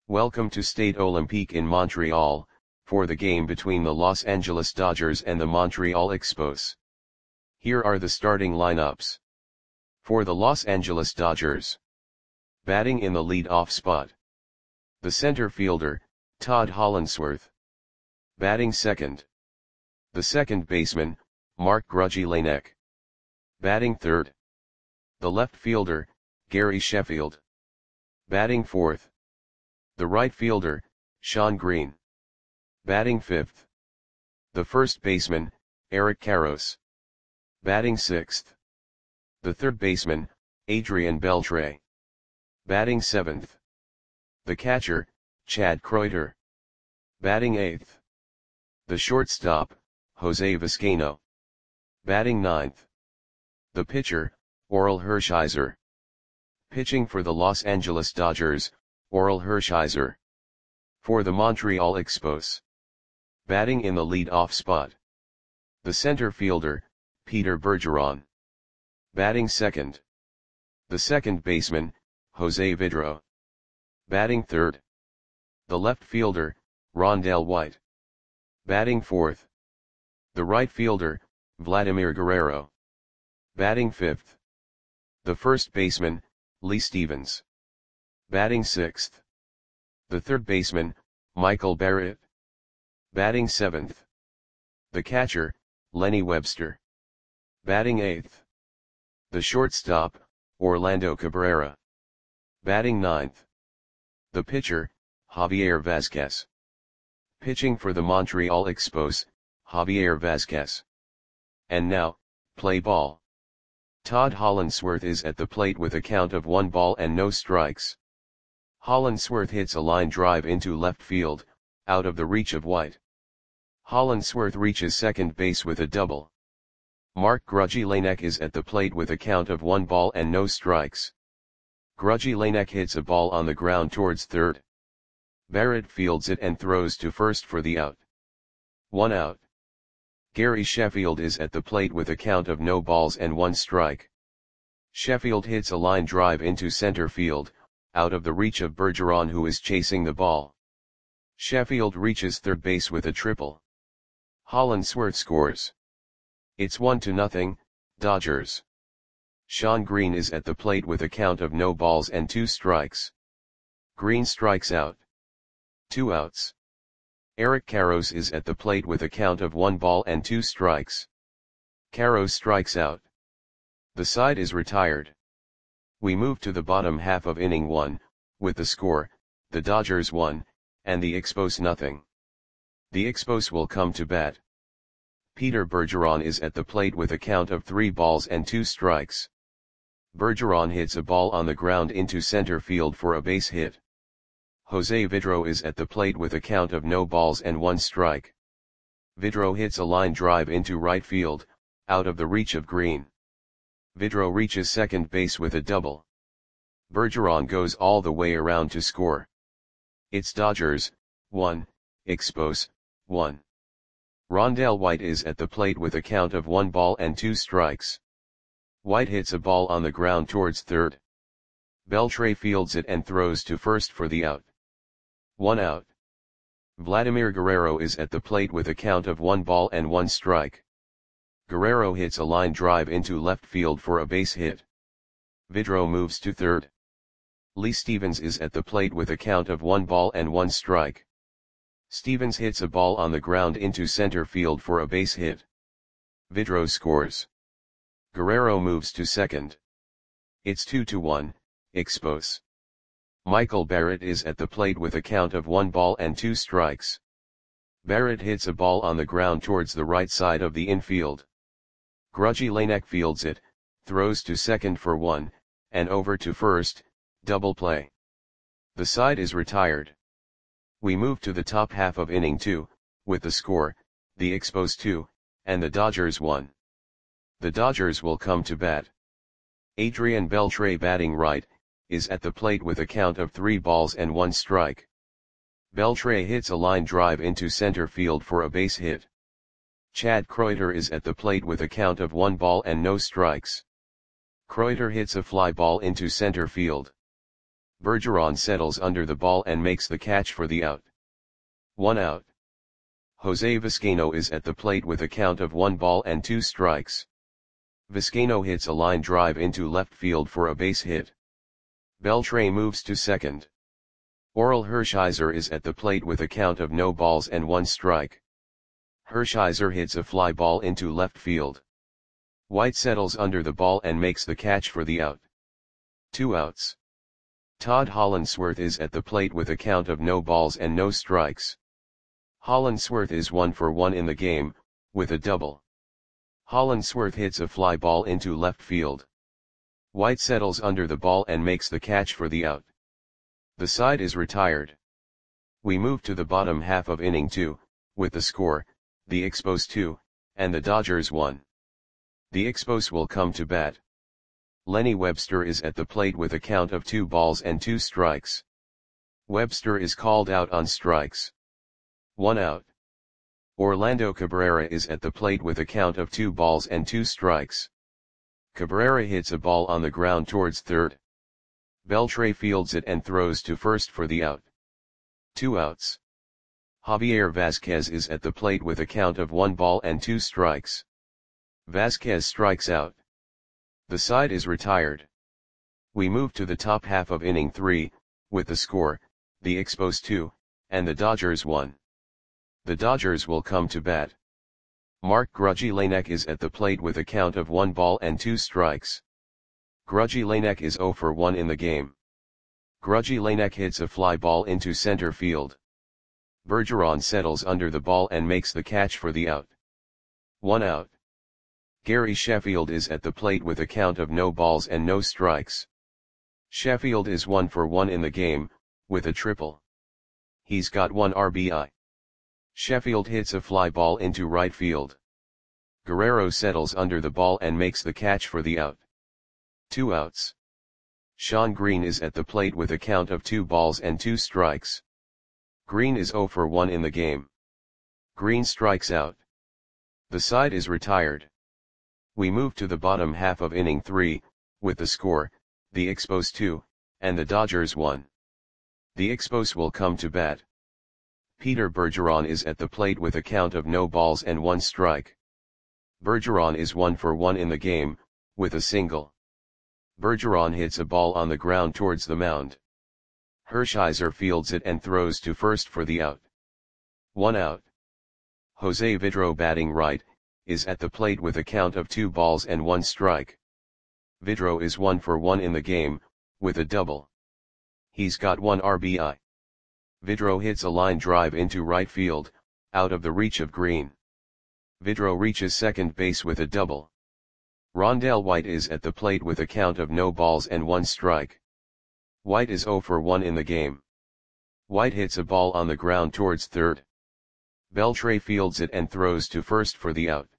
Welcome to Stade Olympique in Montreal, for the game between the Los Angeles Dodgers and the Montreal Expos. Here are the starting lineups. For the Los Angeles Dodgers. Batting in the lead-off spot. The center fielder, Todd Hollandsworth. Batting second. The second baseman, Marc Grudzielanek. Batting third. The left fielder, Gary Sheffield. Batting fourth. The right fielder, Shawn Green. Batting fifth. The first baseman, Eric Karros. Batting sixth. The third baseman, Adrian Beltre. Batting seventh. The catcher, Chad Kreuter. Batting eighth. The shortstop, Jose Vizcaino. Batting ninth. The pitcher, Orel Hershiser. Pitching for the Los Angeles Dodgers, Orel Hershiser. For the Montreal Expos. Batting in the lead-off spot. The center fielder, Peter Bergeron. Batting second. The second baseman, Jose Vidro. Batting third. The left fielder, Rondell White. Batting fourth. The right fielder, Vladimir Guerrero. Batting fifth. The first baseman, Lee Stevens. Batting sixth. The third baseman, Michael Barrett. Batting seventh. The catcher, Lenny Webster. Batting eighth. The shortstop, Orlando Cabrera. Batting ninth. The pitcher, Javier Vazquez. Pitching for the Montreal Expos, Javier Vazquez. And now, play ball. Todd Hollandsworth is at the plate with a count of 1 ball and no strikes. Hollandsworth hits a line drive into left field, out of the reach of White. Hollandsworth reaches second base with a double. Marc Grudzielanek is at the plate with a count of 1 ball and no strikes. Grudzielanek hits a ball on the ground towards third. Barrett fields it and throws to first for the out. 1 out. Gary Sheffield is at the plate with a count of no balls and 1 strike. Sheffield hits a line drive into center field, out of the reach of Bergeron, who is chasing the ball. Sheffield reaches third base with a triple. Hollandsworth scores. It's 1-0, Dodgers. Shawn Green is at the plate with a count of no balls and 2 strikes. Green strikes out. 2 outs. Eric Karros is at the plate with a count of 1 ball and 2 strikes. Karros strikes out. The side is retired. We move to the bottom half of inning 1, with the score, the Dodgers 1, and the Expos nothing. The Expos will come to bat. Peter Bergeron is at the plate with a count of 3 balls and 2 strikes. Bergeron hits a ball on the ground into center field for a base hit. Jose Vidro is at the plate with a count of no balls and 1 strike. Vidro hits a line drive into right field, out of the reach of Green. Vidro reaches second base with a double. Bergeron goes all the way around to score. It's Dodgers 1, Expos 1. Rondell White is at the plate with a count of 1 ball and 2 strikes. White hits a ball on the ground towards third. Beltre fields it and throws to first for the out. 1 out. Vladimir Guerrero is at the plate with a count of 1 ball and 1 strike. Guerrero hits a line drive into left field for a base hit. Vidro moves to third. Lee Stevens is at the plate with a count of 1 ball and 1 strike. Stevens hits a ball on the ground into center field for a base hit. Vidro scores. Guerrero moves to second. It's 2-1, Expos. Michael Barrett is at the plate with a count of 1 ball and 2 strikes. Barrett hits a ball on the ground towards the right side of the infield. Grudzielanek fields it, throws to second for 1, and over to first, double play. The side is retired. We move to the top half of inning 2, with the score, the Expos 2, and the Dodgers 1. The Dodgers will come to bat. Adrian Beltre, batting right, is at the plate with a count of 3 balls and 1 strike. Beltre hits a line drive into center field for a base hit. Chad Kreuter is at the plate with a count of 1 ball and no strikes. Kreuter hits a fly ball into center field. Bergeron settles under the ball and makes the catch for the out. 1 out. Jose Vizcaino is at the plate with a count of 1 ball and 2 strikes. Vizcaino hits a line drive into left field for a base hit. Beltre moves to second. Orel Hershiser is at the plate with a count of no balls and 1 strike. Hershiser hits a fly ball into left field. White settles under the ball and makes the catch for the out. 2 outs. Todd Hollandsworth is at the plate with a count of no balls and no strikes. Hollandsworth is 1 for 1 in the game, with a double. Hollandsworth hits a fly ball into left field. White settles under the ball and makes the catch for the out. The side is retired. We move to the bottom half of inning 2, with the score, the Expos 2, and the Dodgers 1. The Expos will come to bat. Lenny Webster is at the plate with a count of 2 balls and 2 strikes. Webster is called out on strikes. 1 out. Orlando Cabrera is at the plate with a count of 2 balls and 2 strikes. Cabrera hits a ball on the ground towards third. Beltre fields it and throws to first for the out. 2 outs. Javier Vazquez is at the plate with a count of 1 ball and 2 strikes. Vazquez strikes out. The side is retired. We move to the top half of inning 3, with the score, the Expos 2, and the Dodgers 1. The Dodgers will come to bat. Mark Grudzielanek is at the plate with a count of 1 ball and 2 strikes. Grudzielanek is 0 for 1 in the game. Grudzielanek hits a fly ball into center field. Bergeron settles under the ball and makes the catch for the out. 1 out. Gary Sheffield is at the plate with a count of no balls and no strikes. Sheffield is 1 for 1 in the game, with a triple. He's got 1 RBI. Sheffield hits a fly ball into right field. Guerrero settles under the ball and makes the catch for the out. 2 outs. Sean Green is at the plate with a count of 2 balls and 2 strikes. Green is 0 for 1 in the game. Green strikes out. The side is retired. We move to the bottom half of inning 3, with the score, the Expos 2, and the Dodgers 1. The Expos will come to bat. Peter Bergeron is at the plate with a count of no balls and 1 strike. Bergeron is 1 for 1 in the game, with a single. Bergeron hits a ball on the ground towards the mound. Hershiser fields it and throws to first for the out. 1 out. Jose Vidro, batting right, is at the plate with a count of 2 balls and 1 strike. Vidro is 1 for 1 in the game, with a double. He's got 1 RBI. Vidro hits a line drive into right field, out of the reach of Green. Vidro reaches second base with a double. Rondell White is at the plate with a count of no balls and 1 strike. White is 0 for 1 in the game. White hits a ball on the ground towards third. Beltre fields it and throws to first for the out.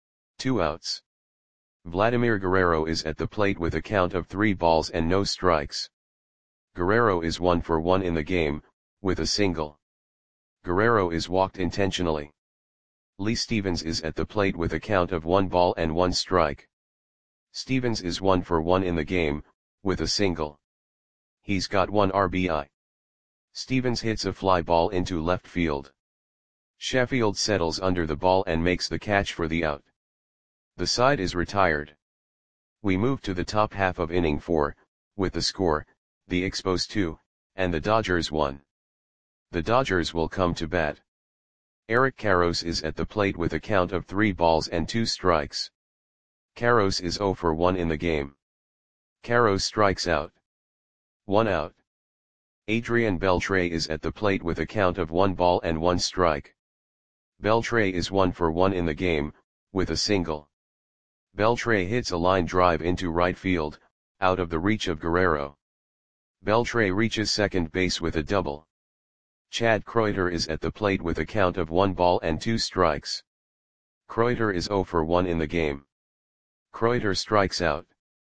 2 outs. Vladimir Guerrero is at the plate with a count of 3 balls and no strikes. Guerrero is 1 for 1 in the game, with a single. Guerrero is walked intentionally. Lee Stevens is at the plate with a count of 1 ball and 1 strike. Stevens is 1 for 1 in the game, with a single. He's got 1 RBI. Stevens hits a fly ball into left field. Sheffield settles under the ball and makes the catch for the out. The side is retired. We move to the top half of inning 4, with the score, the Expos 2, and the Dodgers 1. The Dodgers will come to bat. Eric Karros is at the plate with a count of 3 balls and 2 strikes. Karros is 0 for 1 in the game. Karros strikes out. 1 out. Adrian Beltre is at the plate with a count of 1 ball and 1 strike. Beltre is 1 for 1 in the game, with a single. Beltre hits a line drive into right field, out of the reach of Guerrero. Beltre reaches second base with a double. Chad Kreuter is at the plate with a count of 1 ball and 2 strikes. Kreuter is 0 for 1 in the game. Kreuter strikes out.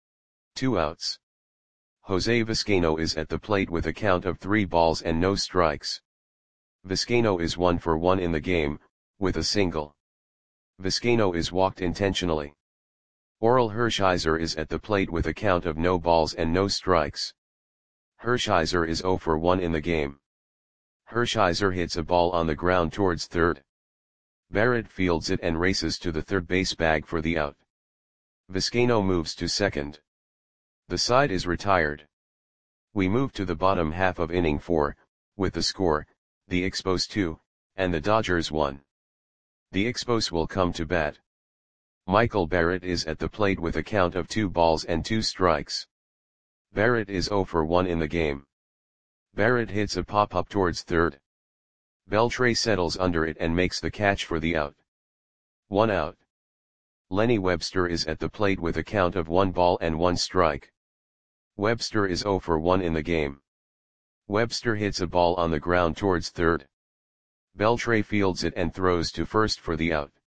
2 outs. Jose Vizcaino is at the plate with a count of 3 balls and no strikes. Vizcaino is 1 for 1 in the game, with a single. Vizcaino is walked intentionally. Orel Hershiser is at the plate with a count of no balls and no strikes. Hershiser is 0 for 1 in the game. Hershiser hits a ball on the ground towards third. Barrett fields it and races to the third base bag for the out. Vizcaino moves to second. The side is retired. We move to the bottom half of inning 4, with the score, the Expos 2, and the Dodgers 1. The Expos will come to bat. Michael Barrett is at the plate with a count of 2 balls and 2 strikes. Barrett is 0 for 1 in the game. Barrett hits a pop-up towards third. Beltre settles under it and makes the catch for the out. 1 out. Lenny Webster is at the plate with a count of 1 ball and 1 strike. Webster is 0 for 1 in the game. Webster hits a ball on the ground towards third. Beltre fields it and throws to first for the out.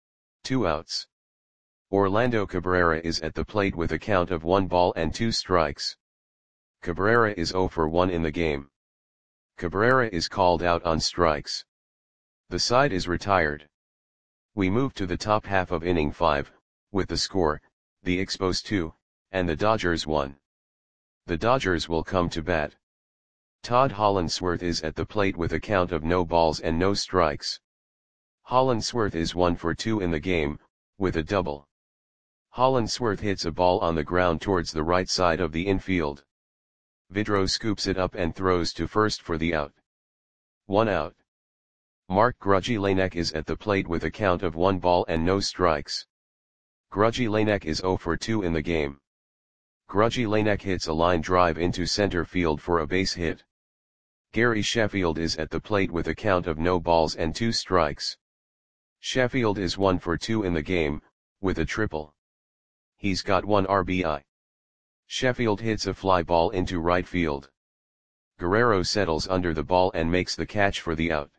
2 outs. Orlando Cabrera is at the plate with a count of 1 ball and 2 strikes. Cabrera is 0 for 1 in the game. Cabrera is called out on strikes. The side is retired. We move to the top half of inning 5, with the score, the Expos 2, and the Dodgers 1. The Dodgers will come to bat. Todd Hollandsworth is at the plate with a count of no balls and no strikes. Hollandsworth is 1 for 2 in the game, with a double. Hollandsworth hits a ball on the ground towards the right side of the infield. Vidro scoops it up and throws to first for the out. 1 out. Mark Grudzielanek is at the plate with a count of 1 ball and no strikes. Grudzielanek is 0 for 2 in the game. Grudzielanek hits a line drive into center field for a base hit. Gary Sheffield is at the plate with a count of no balls and 2 strikes. Sheffield is 1 for 2 in the game, with a triple. He's got 1 RBI. Sheffield hits a fly ball into right field. Guerrero settles under the ball and makes the catch for the out.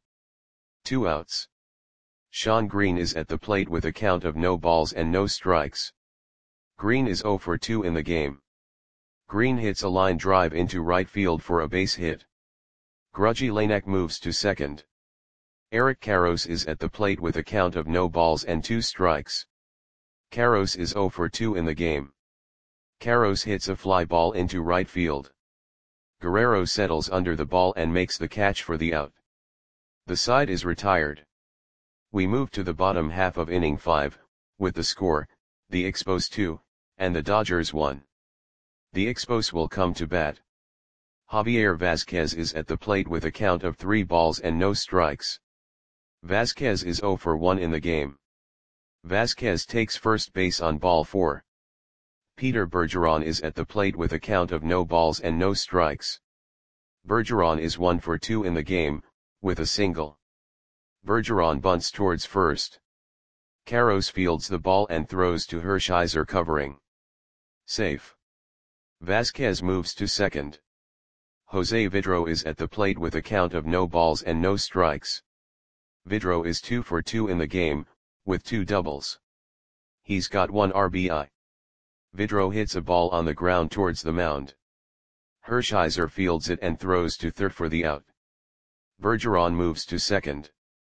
2 outs. Sean Green is at the plate with a count of no balls and no strikes. Green is 0 for 2 in the game. Green hits a line drive into right field for a base hit. Grudzielanek moves to second. Eric Karros is at the plate with a count of no balls and 2 strikes. Karros is 0 for 2 in the game. Karros hits a fly ball into right field. Guerrero settles under the ball and makes the catch for the out. The side is retired. We move to the bottom half of inning 5, with the score, the Expos 2, and the Dodgers 1. The Expos will come to bat. Javier Vazquez is at the plate with a count of 3 balls and no strikes. Vazquez is 0 for 1 in the game. Vazquez takes first base on ball 4. Peter Bergeron is at the plate with a count of no balls and no strikes. Bergeron is 1 for 2 in the game, with a single. Bergeron bunts towards first. Karros fields the ball and throws to Hershiser covering. Safe. Vazquez moves to second. Jose Vidro is at the plate with a count of no balls and no strikes. Vidro is 2 for 2 in the game, with 2 doubles. He's got 1 RBI. Vidro hits a ball on the ground towards the mound. Hershiser fields it and throws to third for the out. Bergeron moves to second.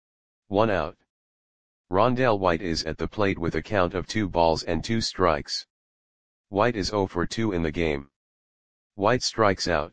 1 out. Rondell White is at the plate with a count of 2 balls and 2 strikes. White is 0 for 2 in the game. White strikes out.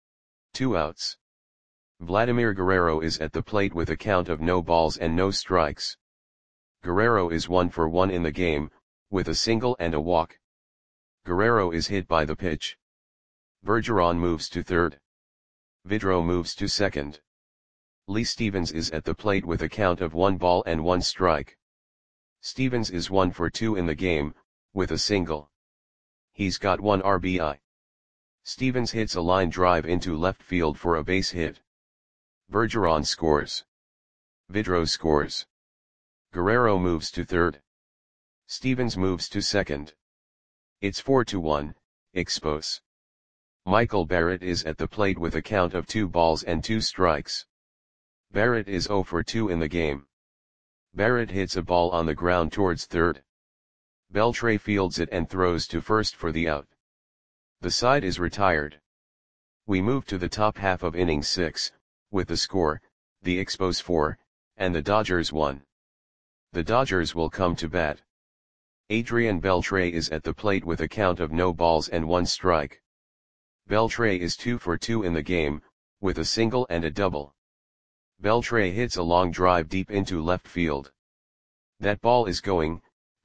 2 outs. Vladimir Guerrero is at the plate with a count of no balls and no strikes. Guerrero is 1 for 1 in the game, with a single and a walk. Guerrero is hit by the pitch. Bergeron moves to third. Vidro moves to second. Lee Stevens is at the plate with a count of 1 ball and 1 strike. Stevens is 1 for 2 in the game, with a single. He's got 1 RBI. Stevens hits a line drive into left field for a base hit. Bergeron scores. Vidro scores. Guerrero moves to third. Stevens moves to second. It's 4-1, Expos. Michael Barrett is at the plate with a count of 2 balls and 2 strikes. Barrett is 0 for 2 in the game. Barrett hits a ball on the ground towards third. Beltre fields it and throws to first for the out. The side is retired. We move to the top half of inning 6, with the score, the Expos 4, and the Dodgers 1. The Dodgers will come to bat. Adrian Beltre is at the plate with a count of no balls and 1 strike. Beltre is 2 for 2 in the game, with a single and a double. Beltre hits a long drive deep into left field. That ball is going,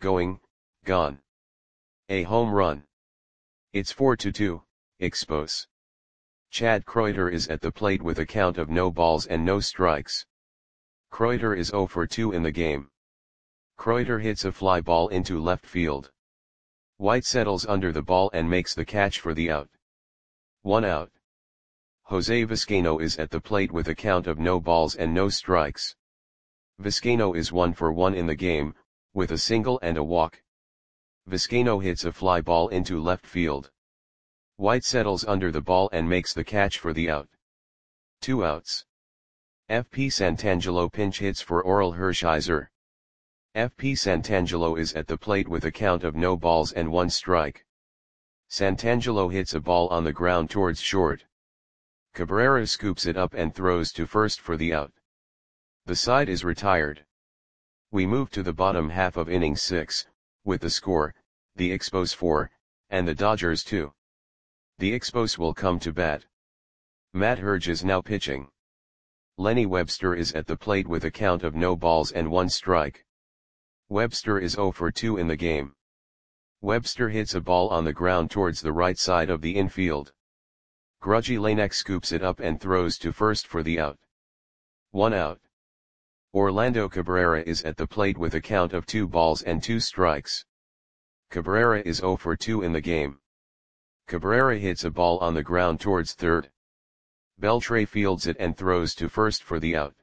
gone. A home run. It's 4-2, Expos. Chad Kreuter is at the plate with a count of no balls and no strikes. Kreuter is 0 for 2 in the game. Kreuter hits a fly ball into left field. White settles under the ball and makes the catch for the out. 1 out. Jose Vizcaino is at the plate with a count of no balls and no strikes. Vizcaino is 1 for 1 in the game, with a single and a walk. Vizcaino hits a fly ball into left field. White settles under the ball and makes the catch for the out. 2 outs. F.P. Santangelo pinch hits for Orel Hershiser. F.P. Santangelo is at the plate with a count of no balls and 1 strike. Santangelo hits a ball on the ground towards short. Cabrera scoops it up and throws to first for the out. The side is retired. We move to the bottom half of inning 6, with the score, the Expos 4, and the Dodgers 2. The Expos will come to bat. Matt Herge is now pitching. Lenny Webster is at the plate with a count of no balls and 1 strike. Webster is 0 for 2 in the game. Webster hits a ball on the ground towards the right side of the infield. Grudgy Lanek scoops it up and throws to first for the out. 1 out. Orlando Cabrera is at the plate with a count of 2 balls and 2 strikes. Cabrera is 0 for 2 in the game. Cabrera hits a ball on the ground towards third. Beltre fields it and throws to first for the out.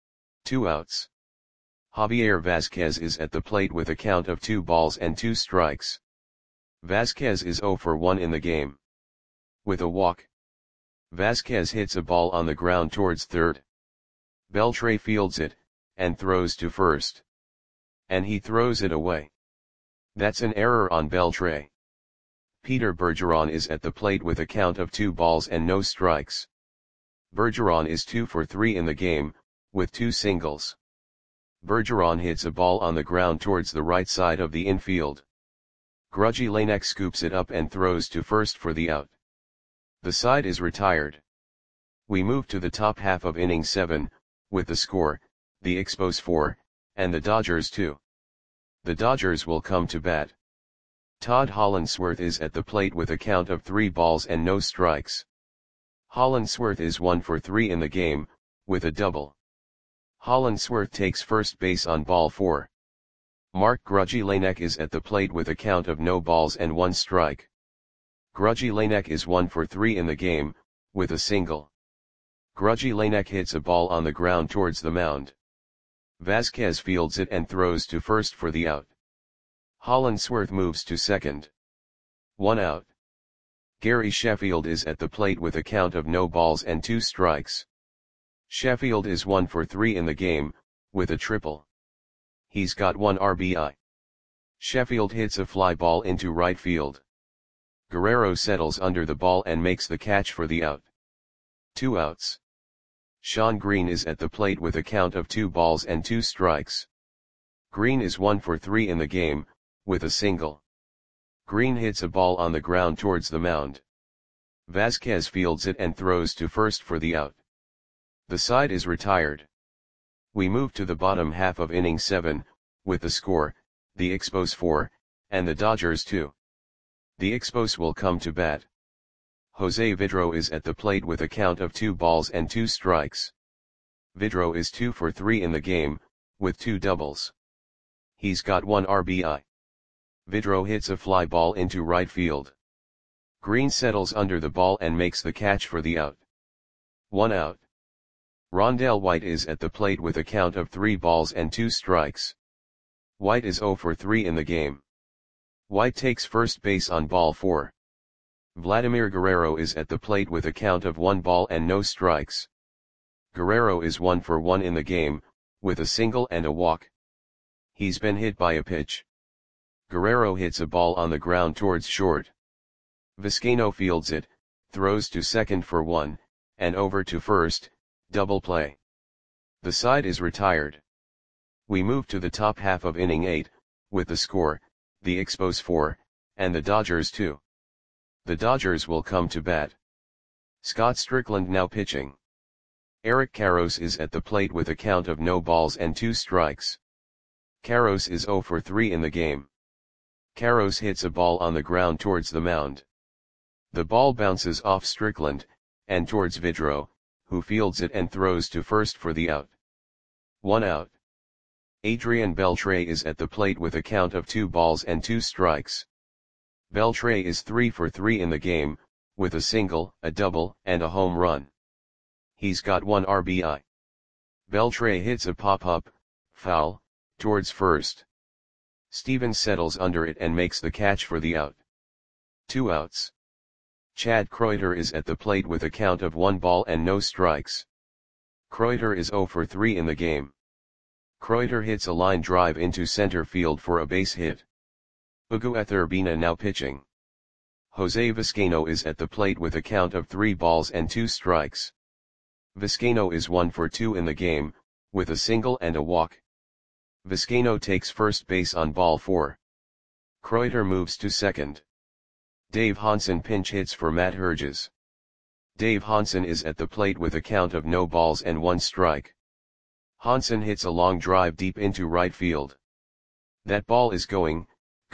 2 outs. Javier Vazquez is at the plate with a count of 2 balls and 2 strikes. Vazquez is 0 for 1 in the game. With a walk. Vazquez hits a ball on the ground towards third. Beltre fields it, and throws to first. And he throws it away. That's an error on Beltre. Peter Bergeron is at the plate with a count of 2 balls and no strikes. Bergeron is 2 for 3 in the game, with 2 singles. Bergeron hits a ball on the ground towards the right side of the infield. Grudgy Lanek scoops it up and throws to first for the out. The side is retired. We move to the top half of inning 7, with the score, the Expos 4, and the Dodgers 2. The Dodgers will come to bat. Todd Hollandsworth is at the plate with a count of 3 balls and no strikes. Hollandsworth is 1 for 3 in the game, with a double. Hollandsworth takes first base on ball 4. Mark Grudgy Lanek is at the plate with a count of no balls and 1 strike. Grudgy Lanek is 1 for 3 in the game, with a single. Grudgy Lanek hits a ball on the ground towards the mound. Vazquez fields it and throws to first for the out. Hollandsworth moves to second. 1 out. Gary Sheffield is at the plate with a count of no balls and 2 strikes. Sheffield is 1 for 3 in the game, with a triple. He's got 1 RBI. Sheffield hits a fly ball into right field. Guerrero settles under the ball and makes the catch for the out. 2 outs. Sean Green is at the plate with a count of 2 balls and 2 strikes. Green is 1 for 3 in the game, with a single. Green hits a ball on the ground towards the mound. Vazquez fields it and throws to first for the out. The side is retired. We move to the bottom half of inning 7, with the score, the Expos 4, and the Dodgers 2. The Expos will come to bat. Jose Vidro is at the plate with a count of 2 balls and 2 strikes. Vidro is 2 for 3 in the game, with 2 doubles. He's got 1 RBI. Vidro hits a fly ball into right field. Green settles under the ball and makes the catch for the out. 1 out. Rondell White is at the plate with a count of 3 balls and 2 strikes. White is 0 for 3 in the game. White takes first base on ball 4. Vladimir Guerrero is at the plate with a count of 1 ball and no strikes. Guerrero is 1 for 1 in the game, with a single and a walk. He's been hit by a pitch. Guerrero hits a ball on the ground towards short. Vizcaino fields it, throws to second for 1, and over to first, double play. The side is retired. We move to the top half of inning 8, with the score, the Expos 4, and the Dodgers 2. The Dodgers will come to bat. Scott Strickland now pitching. Eric Karros is at the plate with a count of no balls and 2 strikes. Karros is 0 for 3 in the game. Karros hits a ball on the ground towards the mound. The ball bounces off Strickland, and towards Vidro, who fields it and throws to first for the out. 1 out. Adrian Beltre is at the plate with a count of 2 balls and 2 strikes. Beltre is 3 for 3 in the game, with a single, a double, and a home run. He's got 1 RBI. Beltre hits a pop-up, foul, towards first. Stevens settles under it and makes the catch for the out. 2 outs. Chad Kreuter is at the plate with a count of 1 ball and no strikes. Kreuter is 0 for 3 in the game. Kreuter hits a line drive into center field for a base hit. Ugueth Urbina now pitching. Jose Vizcaino is at the plate with a count of 3 balls and 2 strikes. Vizcaino is 1 for 2 in the game, with a single and a walk. Vizcaino takes first base on ball 4. Kreuter moves to second. Dave Hansen pinch hits for Matt Herges. Dave Hansen is at the plate with a count of no balls and 1 strike. Hansen hits a long drive deep into right field. That ball is gone.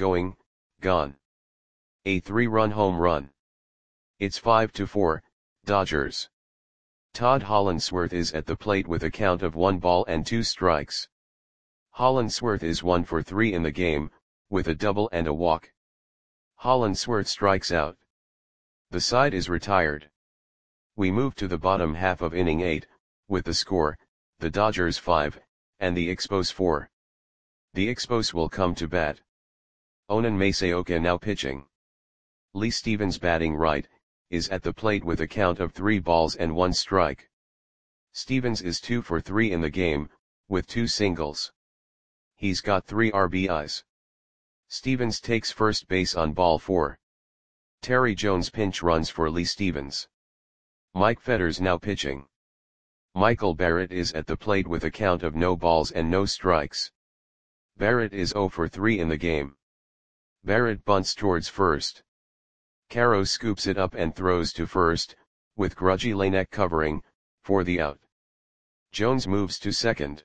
A 3-run home run. It's 5-4, Dodgers. Todd Hollandsworth is at the plate with a count of 1 ball and 2 strikes. Hollandsworth is 1 for 3 in the game, with a double and a walk. Hollandsworth strikes out. The side is retired. We move to the bottom half of inning 8, with the score, the Dodgers 5, and the Expos 4. The Expos will come to bat. Onan Masaoka now pitching. Lee Stevens batting right, is at the plate with a count of 3 balls and 1 strike. Stevens is 2 for 3 in the game, with 2 singles. He's got 3 RBIs. Stevens takes first base on ball 4. Terry Jones pinch runs for Lee Stevens. Mike Fetters now pitching. Michael Barrett is at the plate with a count of no balls and no strikes. Barrett is 0 for 3 in the game. Barrett bunts towards first. Karros scoops it up and throws to first, with Grudgy Lanek covering, for the out. Jones moves to second.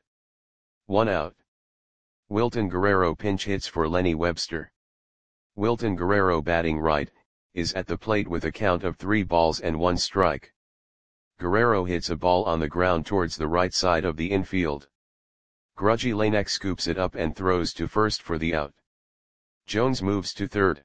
1 out. Wilton Guerrero pinch hits for Lenny Webster. Wilton Guerrero batting right, is at the plate with a count of 3 balls and 1 strike. Guerrero hits a ball on the ground towards the right side of the infield. Grudgy Lanek scoops it up and throws to first for the out. Jones moves to third.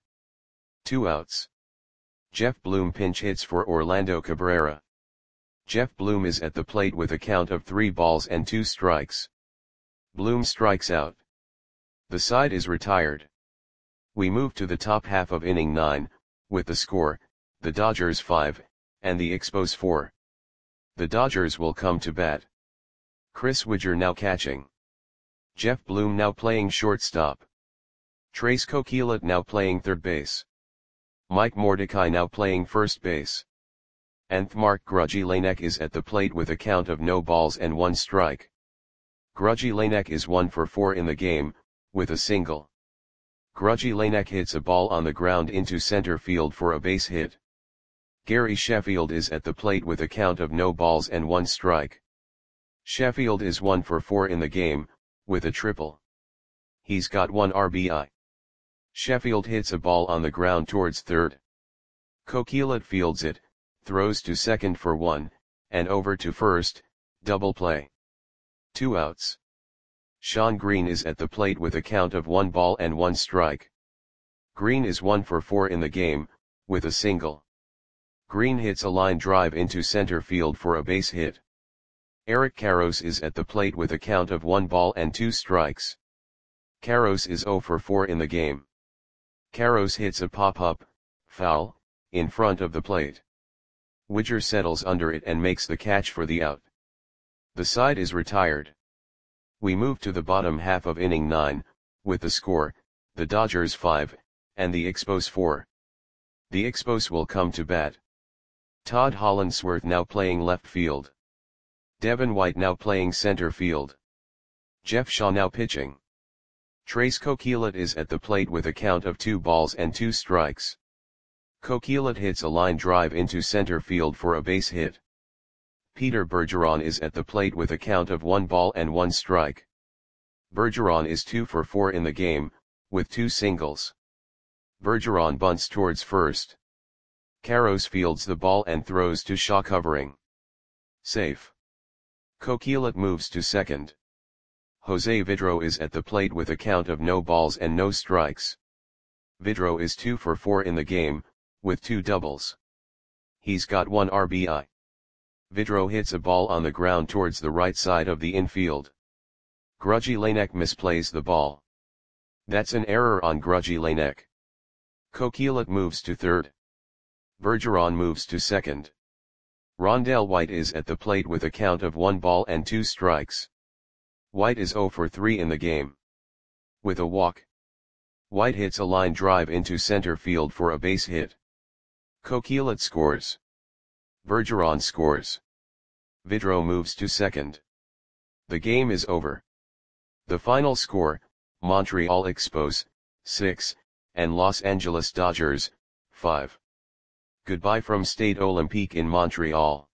2 outs. Jeff Bloom pinch hits for Orlando Cabrera. Jeff Bloom is at the plate with a count of 3 balls and 2 strikes. Bloom strikes out. The side is retired. We move to the top half of inning 9, with the score, the Dodgers 5, and the Expos 4. The Dodgers will come to bat. Chris Widger now catching. Jeff Bloom now playing shortstop. Trace Coquillat now playing third base. Mike Mordecai now playing first base. Mark Grudgy Lanek is at the plate with a count of no balls and 1 strike. Grudgy Lanek is 1 for 4 in the game, with a single. Grudgy Lanek hits a ball on the ground into center field for a base hit. Gary Sheffield is at the plate with a count of no balls and 1 strike. Sheffield is 1 for 4 in the game, with a triple. He's got 1 RBI. Sheffield hits a ball on the ground towards third. Coquillat fields it, throws to second for 1, and over to first, double play. 2 outs. Sean Green is at the plate with a count of 1 ball and 1 strike. Green is 1 for 4 in the game, with a single. Green hits a line drive into center field for a base hit. Eric Karros is at the plate with a count of 1 ball and 2 strikes. Karros is 0 for 4 in the game. Karros hits a pop-up, foul, in front of the plate. Widger settles under it and makes the catch for the out. The side is retired. We move to the bottom half of inning 9, with the score, the Dodgers 5, and the Expos 4. The Expos will come to bat. Todd Hollandsworth now playing left field. Devin White now playing center field. Jeff Shaw now pitching. Trace Coquillat is at the plate with a count of 2 balls and 2 strikes. Coquelin hits a line drive into center field for a base hit. Peter Bergeron is at the plate with a count of 1 ball and 1 strike. Bergeron is 2 for 4 in the game, with 2 singles. Bergeron bunts towards first. Karros fields the ball and throws to Shaw covering. Safe. Coquelin moves to second. Jose Vidro is at the plate with a count of no balls and no strikes. Vidro is 2 for 4 in the game, with 2 doubles. He's got 1 RBI. Vidro hits a ball on the ground towards the right side of the infield. Grudgy Lanek misplays the ball. That's an error on Grudgy Lanek. Coquelin moves to third. Bergeron moves to second. Rondell White is at the plate with a count of 1 ball and 2 strikes. White is 0 for 3 in the game. With a walk, White hits a line drive into center field for a base hit. Coquelin scores. Bergeron scores. Vidro moves to second. The game is over. The final score, Montreal Expos, 6, and Los Angeles Dodgers, 5. Goodbye from Stade Olympique in Montreal.